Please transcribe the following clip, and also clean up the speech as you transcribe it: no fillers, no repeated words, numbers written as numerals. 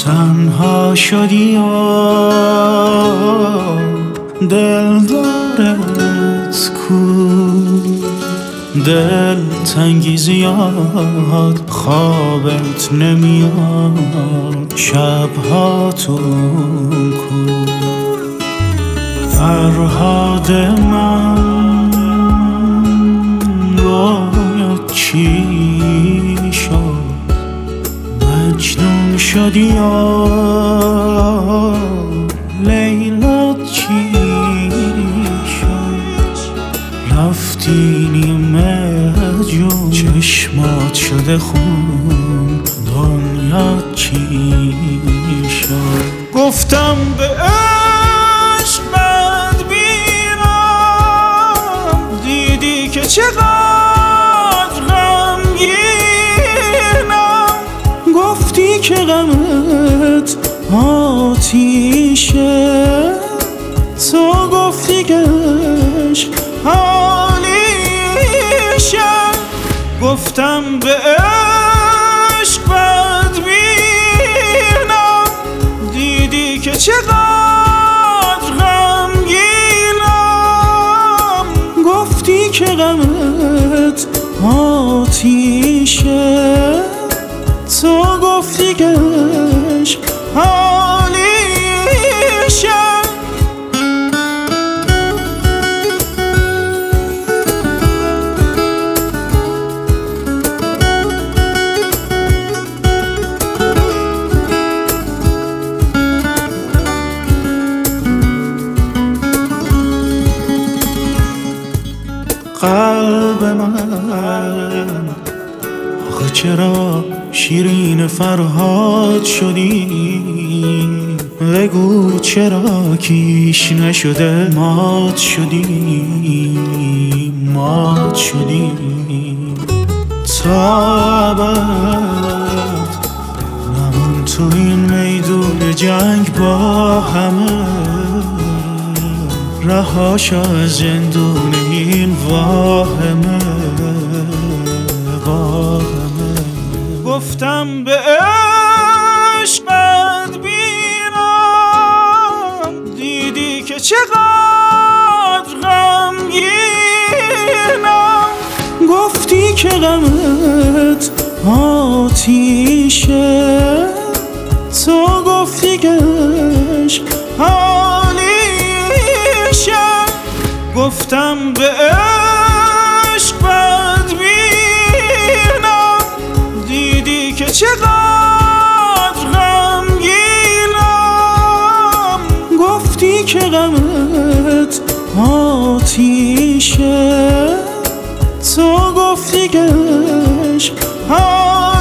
تنها شدی و دلدارت کو، دل تنگی زیاد خوابت نمیاد شبهاتون کو. فرهاد من باید چی شد، مجنون شدی یا لیلا چی شد، رفتی نیمه جون چشمات شده خون، دنیا چی شد. گفتم به عشق بدبینم، دیدی که چقدر غمگینم، گفتی که غمت آتیشه، تو گفتی که عشق حالیشه. گفتم به عشق بدبینم، دیدی که چقدر غمگینم، گفتی که غمت آتیشه، تو گفتی که عشق حالیشه. قلب من آخه چرا شیرین فرهاد شدی، بگو چرا کیش نشده مات شدی، مات شدی. تا ابد نمون تو این میدون جنگ با همه، رهاش از زندون این واهمه، واهمه. گفتم به عشق بدبینم، دیدی که چقدر غمگینم، گفتی که غمت آتیشه، تو گفتی که عشق حالیشه. گفتم به عشق بدبینم، دیدی که چقدر غمگینم، گفتی که غمت آتیشه، تو گفتی که عشق